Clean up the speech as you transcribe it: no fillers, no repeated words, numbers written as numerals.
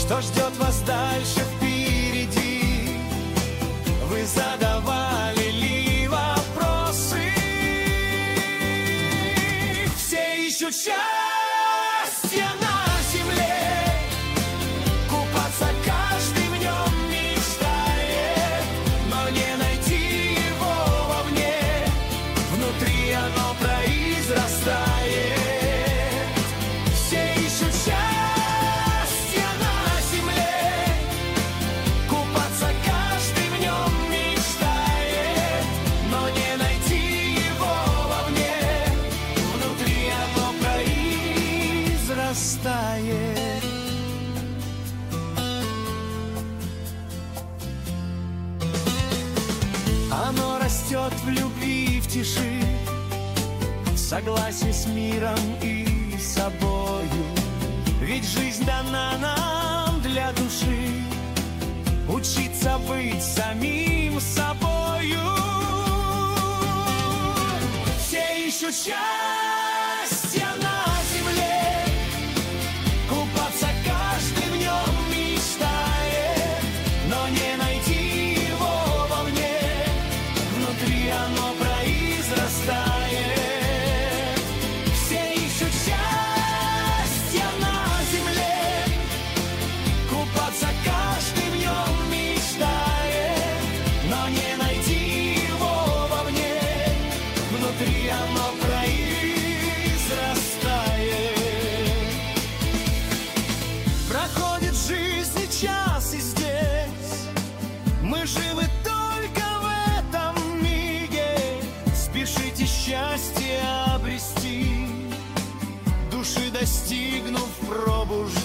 Что ждет вас дальше впереди? Вы задавали ли вопросы? Все ищут счастья на земле, купаться каждый в нем мечтает, но не найти его вовне, внутри оно произрастает. Все ищут счастья на земле, купаться каждый в нем мечтает, но не найти его вовне, внутри оно произрастает. Оно растет в любви и в тиши, в согласии с миром и собою. Ведь жизнь дана нам для души, учиться быть самим собою. Все ищут счастья на земле, купаться каждый в нем мечтает, но не найти его вовне, внутри оно произрастает. Все ищут счастья на земле, купаться каждый в нем мечтает, но не найти его вовне, внутри оно произрастает. Проходит жизнь и час, и здесь мы живы только в этом миге. Спешите счастье обрести, души достигнув пробуждения.